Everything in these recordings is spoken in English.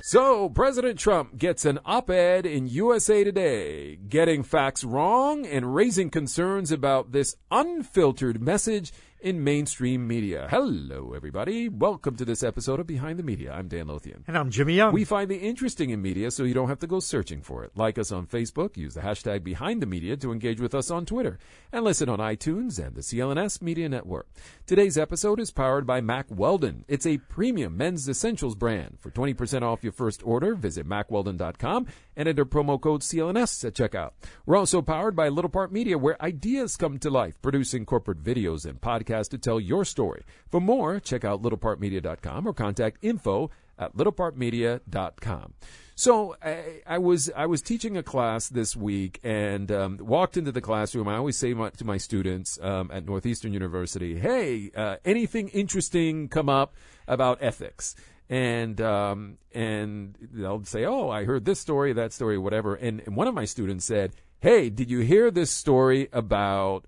So, President Trump gets an op-ed in USA Today, getting facts wrong and raising concerns about this unfiltered message in mainstream media. Hello, everybody. Welcome to this episode of Behind the Media. I'm Dan Lothian. And I'm Jimmy Young. We find the interesting in media so you don't have to go searching for it. Like us on Facebook, use the hashtag Behind the Media to engage with us on Twitter, and listen on iTunes and the CLNS Media Network. Today's episode is powered by Mack Weldon. It's a premium men's essentials brand. For 20% off your first order, visit MackWeldon.com and enter promo code CLNS at checkout. We're also powered by Little Part Media, where ideas come to life, producing corporate videos and podcasts to tell your story. For more, check out littlepartmedia.com or contact info@littlepartmedia.com. So I was teaching a class this week and walked into the classroom. I always say to my students at Northeastern University, hey, anything interesting come up about ethics? And they'll say, oh, I heard this story, that story, whatever. And one of my students said, hey, did you hear this story about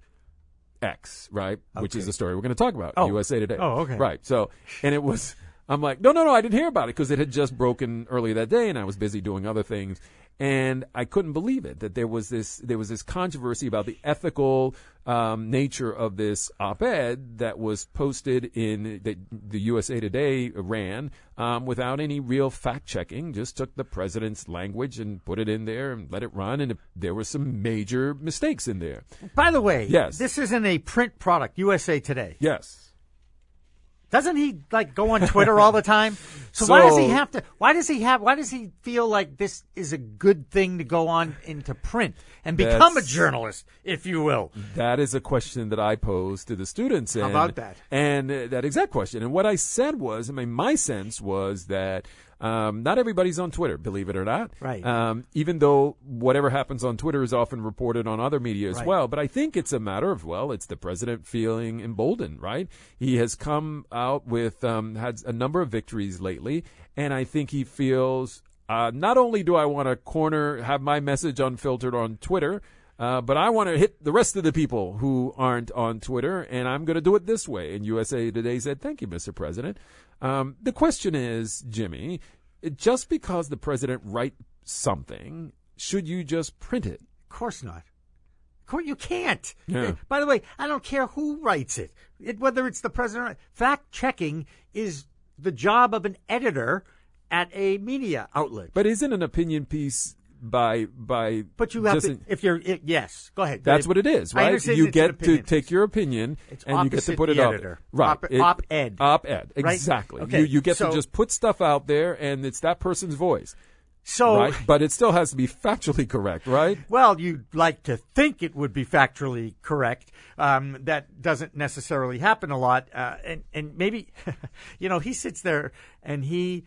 X, right? Okay. Which is the story we're going to talk about, USA Today. Oh, okay. Right. So, and it was, I'm like, no, I didn't hear about it because it had just broken earlier that day and I was busy doing other things. And I couldn't believe it that there was this controversy about the ethical nature of this op-ed that was posted in the USA Today ran without any real fact checking. Just took the president's language and put it in there and let it run. And there were some major mistakes in there. By the way, yes, this isn't a print product. USA Today. Yes. Doesn't he go on Twitter all the time? So why does he have to? Why does he feel like this is a good thing to go on into print and become a journalist, if you will? That is a question that I posed to the students. How about that? And that exact question. And what I said was, my sense was that not everybody's on Twitter, believe it or not. Right. Even though whatever happens on Twitter is often reported on other media as well. But I think it's a matter of, it's the president feeling emboldened, right? He has come out with, had a number of victories lately. And I think he feels, not only do I want to have my message unfiltered on Twitter, but I want to hit the rest of the people who aren't on Twitter, and I'm going to do it this way. And USA Today said, thank you, Mr. President. The question is, Jimmy, just because the president writes something, should you just print it? Of course not. You can't. Yeah. By the way, I don't care who writes it, whether it's the president. Fact-checking is the job of an editor at a media outlet. But isn't an opinion piece by but you have to, if you're yes, go ahead. That's what it is, right? You get to take your opinion and you get to put it up. Right. Op-ed. Op-ed. Exactly. Right? Okay. You get to just put stuff out there and it's that person's voice. So, right? But it still has to be factually correct, right? Well, you'd like to think it would be factually correct. That doesn't necessarily happen a lot. And maybe, he sits there and he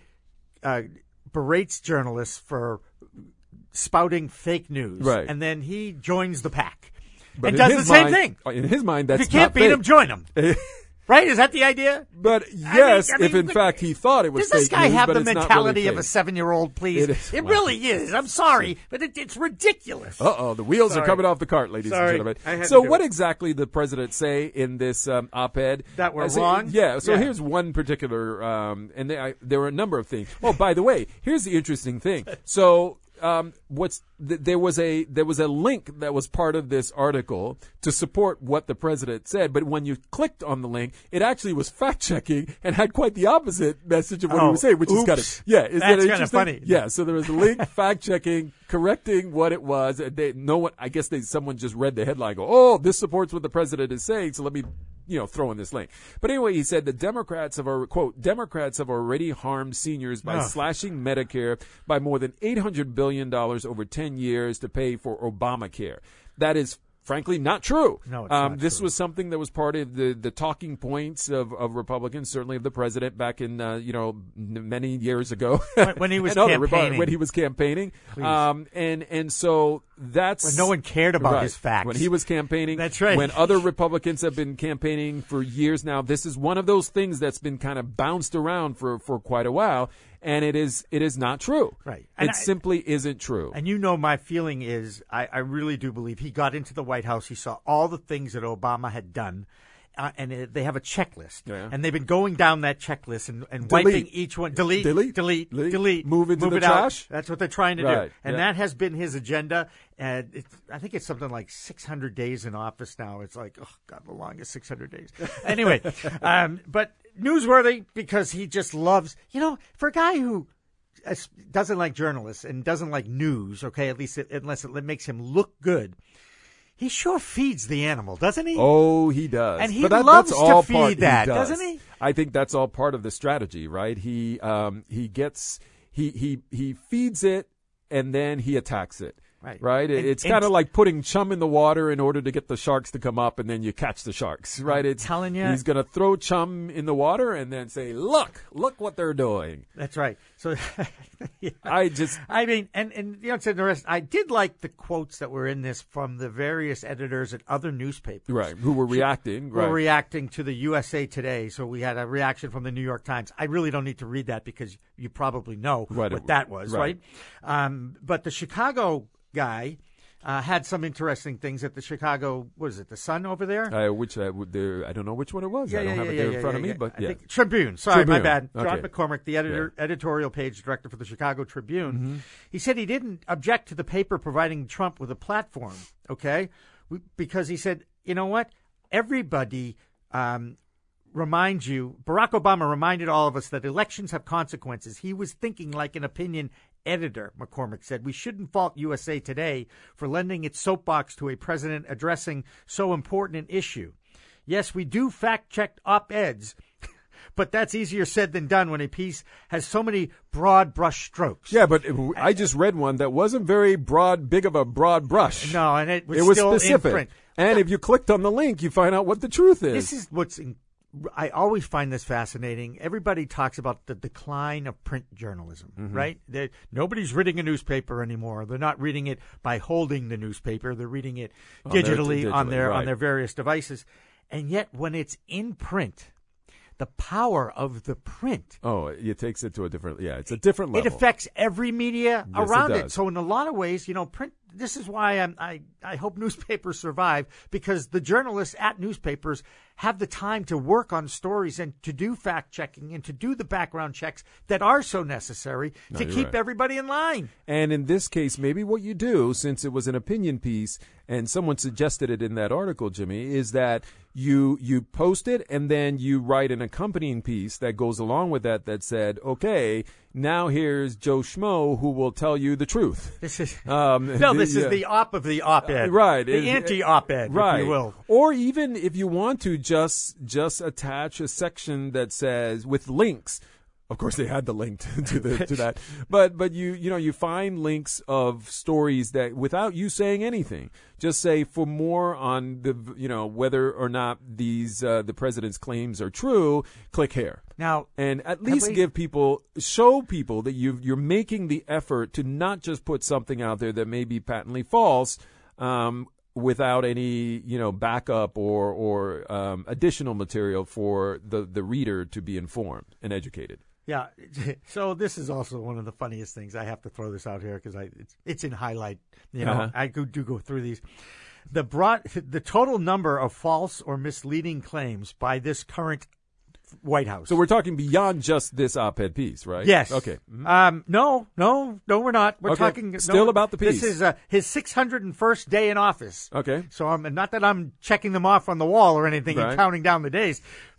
berates journalists for spouting fake news, right? And then he joins the pack and does the same thing. In his mind, that's if you can't beat him, join him. Right? Is that the idea? But yes, I mean, if in fact he thought it was fake news, does this guy have the mentality really of a 7-year-old, please? It really is. I'm sorry, but it's ridiculous. The wheels are coming off the cart, ladies and gentlemen. So what exactly did the president say in this op-ed? That we're wrong? Yeah, so here's one particular, and there were a number of things. Oh, by the way, here's the interesting thing. So there was a link that was part of this article to support what the president said, but when you clicked on the link, it actually was fact checking and had quite the opposite message of what he was saying, which is kind of that's kind of funny. Yeah, so there was a link fact checking, correcting what it was. And someone just read the headline, go, oh, this supports what the president is saying, so let me throw in this link. But anyway, he said the Democrats have already harmed seniors by slashing Medicare by more than $800 billion over 10 years to pay for Obamacare. That is frankly not true. No, it's not this true. was something that was part of the talking points of Republicans, certainly of the president back in many years ago when he was campaigning. When he was campaigning, and so that's when no one cared about his facts. When he was campaigning, that's right. When other Republicans have been campaigning for years now, this is one of those things that's been kind of bounced around for quite a while. And it is not true. Right. It simply isn't true. And my feeling is I really do believe he got into the White House. He saw all the things that Obama had done. they have a checklist, Yeah. and they've been going down that checklist and Delete. wiping each one. Delete. Move into the it out. trash. That's what they're trying to do, Right, and yeah. that has been his agenda. And I think it's something like 600 days in office now. It's like, oh God, the longest 600 days. Anyway, but newsworthy because he just loves, for a guy who doesn't like journalists and doesn't like news, okay, at least unless it makes him look good. He sure feeds the animal, doesn't he? Oh, he does. And he But loves that's all to feed part, that, does. doesn't he? I think that's all part of the strategy, right? He feeds it and then he attacks it. Right? It's kind of like putting chum in the water in order to get the sharks to come up, and then you catch the sharks, right? I'm telling you. He's going to throw chum in the water and then say, look what they're doing. That's right. So, yeah. It's interesting. I did like the quotes that were in this from the various editors at other newspapers. Right, who were reacting. Who were reacting to the USA Today. So we had a reaction from the New York Times. I really don't need to read that because you probably know what that was, right? But the Chicago guy had some interesting things at the Chicago, what is it, the Sun over there? I don't know which one it was. I don't have it there in front of me, but I think Tribune. Sorry, my bad. Okay. John McCormick, the editorial page director for the Chicago Tribune. Mm-hmm. He said he didn't object to the paper providing Trump with a platform, okay? Because he said, you know what? Everybody reminds you, Barack Obama reminded all of us that elections have consequences. He was thinking like an opinion editor, McCormick said. We shouldn't fault USA Today for lending its soapbox to a president addressing so important an issue. Yes, we do fact-check op-eds, but that's easier said than done when a piece has so many broad brush strokes. Yeah, but I just read one that wasn't very big of a broad brush. No, and it was still specific. in print. And if you clicked on the link, you find out what the truth is. This is what's I always find this fascinating. Everybody talks about the decline of print journalism, right? Nobody's reading a newspaper anymore. They're not reading it by holding the newspaper. They're reading it digitally on their various devices. And yet, when it's in print, the power of the print. Oh, it takes it to a different, it's a different level. It affects every media around it. So in a lot of ways, print, this is why I hope newspapers survive, because the journalists at newspapers have the time to work on stories and to do fact checking and to do the background checks that are so necessary to keep everybody in line. And in this case, maybe what you do, since it was an opinion piece and someone suggested it in that article, Jimmy, is that you post it and then you write an accompanying piece that goes along with that said, okay, now here's Joe Schmo who will tell you the truth. This is this is the op of the op-ed, right? The anti-op-ed, right? If you will. Or even if you want to, just attach a section that says with links. Of course, they had the link to that, but you find links of stories that without you saying anything, just say for more on the whether or not these the president's claims are true, click here. Now, and at least show people that you're making the effort to not just put something out there that may be patently false. Without any, backup or additional material for the reader to be informed and educated. Yeah. So this is also one of the funniest things. I have to throw this out here because it's in highlight. I do go through these. The total number of false or misleading claims by this current White House. So we're talking beyond just this op-ed piece, right? Yes. Okay. No, we're not. We're talking still about the piece. This is his 601st day in office. Okay. So not that I'm checking them off on the wall or anything and counting down the days.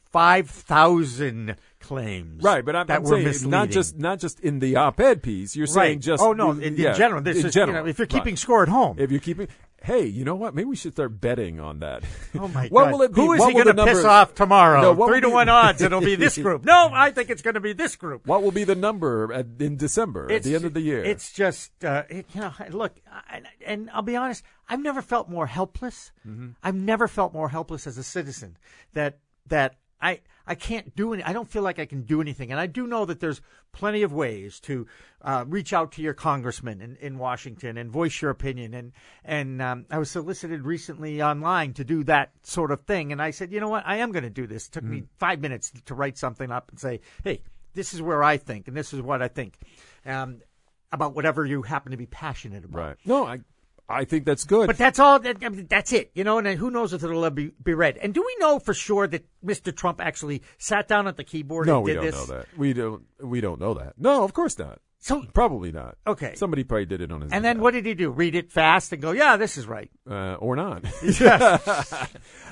5,000 claims. Right, but I'm saying misleading. not just in the op-ed piece. You're saying just in general. This is general. If you're keeping score at home. If you're keeping. Hey, you know what? Maybe we should start betting on that. Oh, my God. What will it be? Who is he going to piss off tomorrow? No, 3-1 odds. It'll be this group. No, I think it's going to be this group. What will be the number in December, at the end of the year? It's just, look, and I'll be honest, I've never felt more helpless. Mm-hmm. I've never felt more helpless as a citizen that I can't do any. I don't feel like I can do anything, and I do know that there's plenty of ways to reach out to your congressman in Washington and voice your opinion. And I was solicited recently online to do that sort of thing, and I said, you know what, I am going to do this. It took me 5 minutes to write something up and say, hey, this is where I think, and this is what I think about whatever you happen to be passionate about. Right. No, I think that's good. But that's all. That's it. You know, and who knows if it'll ever be read. And do we know for sure that Mr. Trump actually sat down at the keyboard and did this? No, we don't know that. We don't know that. No, of course not. So probably not. Okay. Somebody probably did it on his And then what did he do? Read it fast and go, yeah, this is right. Or not. Yes.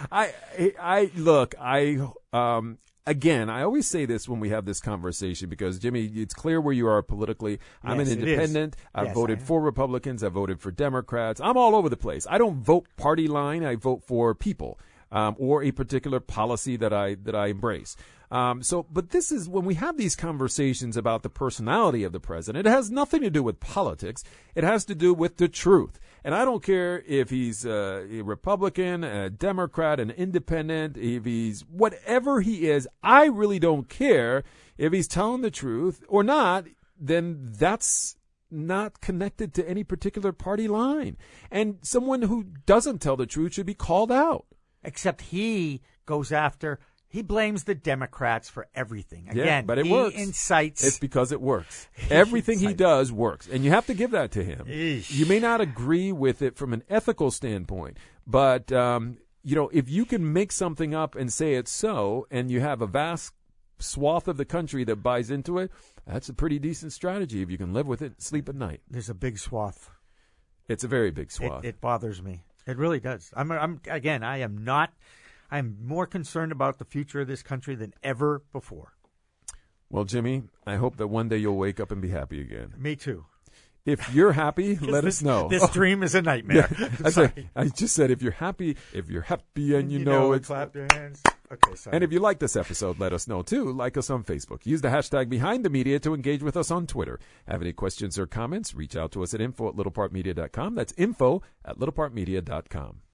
Again, I always say this when we have this conversation because, Jimmy, it's clear where you are politically. I'm an independent. I've voted for Republicans. I've voted for Democrats. I'm all over the place. I don't vote party line. I vote for people or a particular policy that I embrace. But this is when we have these conversations about the personality of the president, it has nothing to do with politics. It has to do with the truth. And I don't care if he's a Republican, a Democrat, an independent, if he's whatever he is. I really don't care if he's telling the truth or not. Then that's not connected to any particular party line. And someone who doesn't tell the truth should be called out. Except he goes after. He blames the Democrats for everything. Again, but it works. Incites. It's because it works. Everything he does works. And you have to give that to him. Eesh. You may not agree with it from an ethical standpoint, but, if you can make something up and say it's so, and you have a vast swath of the country that buys into it, that's a pretty decent strategy if you can live with it, sleep at night. There's a big swath. It's a very big swath. It bothers me. It really does. I'm more concerned about the future of this country than ever before. Well, Jimmy, I hope that one day you'll wake up and be happy again. Me too. If you're happy, let us know. This dream is a nightmare. Yeah, I just said if you're happy and you know it. Clap your hands. Okay, sorry. And if you like this episode, let us know too. Like us on Facebook. Use the hashtag #BehindTheMedia to engage with us on Twitter. Have any questions or comments? Reach out to us at info@littlepartmedia.com. That's info@littlepartmedia.com.